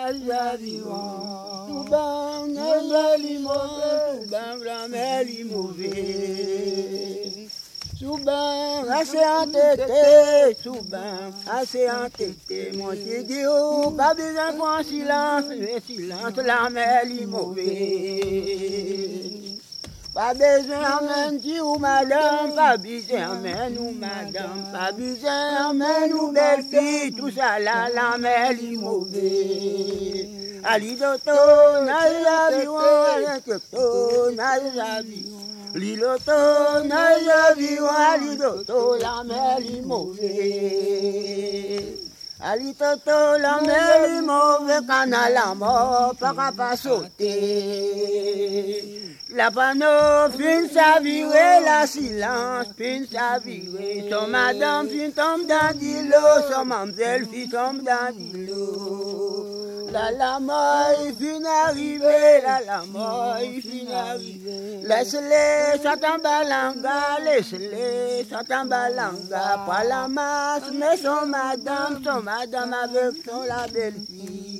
Souban, Nazali mauvais, Souban, Rameli mauvais. Souban, assez entêté, Souban, assez entêté. Mon Dieu, pas besoin de silence, le silence, Rameli mauvais. Pas besoin de ou madame, pas besoin ou madame, pas besoin ou belle fille, tout ça là, la mêle mauvais. Ali doto, naïa viwa, doto, naïa viwa. Liloto, naïa viwa, ali doto, la mêle mauvais. Ali toto, la mêle mauvais, canal la mort, pas sauter. La panneau, fin sa virée, la silence, fin sa virée. Son madame, fin tombe dans l'îlot, son mamzelle, fin tombe dans l'îlot. La mort, fin arrivée, la mort, fin arrivée. Laisse-les, Satan balanga, laisse-les, Satan balanga. Pas la masse, mais son madame avec son la belle-fille.